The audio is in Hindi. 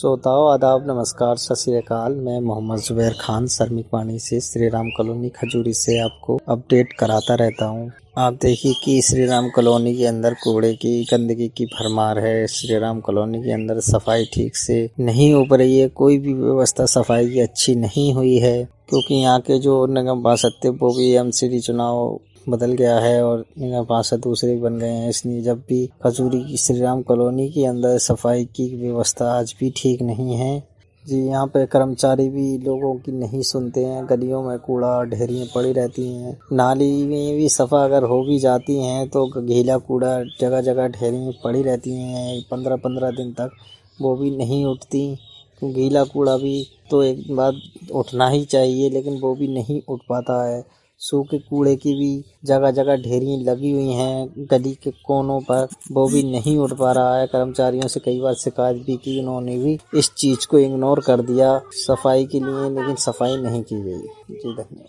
श्रोताओं आदाब नमस्कार सत श्री अकाल। मैं मोहम्मद जुबैर खान श्रमिक वाणी से श्री राम कॉलोनी खजूरी से आपको अपडेट कराता रहता हूं। आप देखिए कि श्री राम कॉलोनी के अंदर कूड़े की गंदगी की भरमार है। श्री राम कॉलोनी के अंदर सफाई ठीक से नहीं हो पा रही है। कोई भी व्यवस्था सफाई की अच्छी नहीं हुई है, क्योंकि यहाँ के जो निगम पार्षद थे वो भी एमसीडी चुनाव बदल गया है और निगम पार्षद दूसरे बन गए हैं। इसलिए जब भी खजूरी की श्री राम कॉलोनी के अंदर सफाई की व्यवस्था आज भी ठीक नहीं है जी। यहाँ पे कर्मचारी भी लोगों की नहीं सुनते हैं। गलियों में कूड़ा ढेरियां पड़ी रहती हैं। नाली में भी सफा अगर हो भी जाती हैं तो गीला कूड़ा जगह जगह ढेरियां पड़ी रहती हैं 15-15 दिन तक, वो भी नहीं उठती। गीला कूड़ा भी तो एक बार उठना ही चाहिए, लेकिन वो भी नहीं उठ पाता है। सूखे कूड़े की भी जगह जगह ढेरियां लगी हुई हैं गली के कोनों पर, वो भी नहीं उठ पा रहा है। कर्मचारियों से कई बार शिकायत भी की, उन्होंने भी इस चीज को इग्नोर कर दिया सफाई के लिए, लेकिन सफाई नहीं की गई जी। धन्यवाद।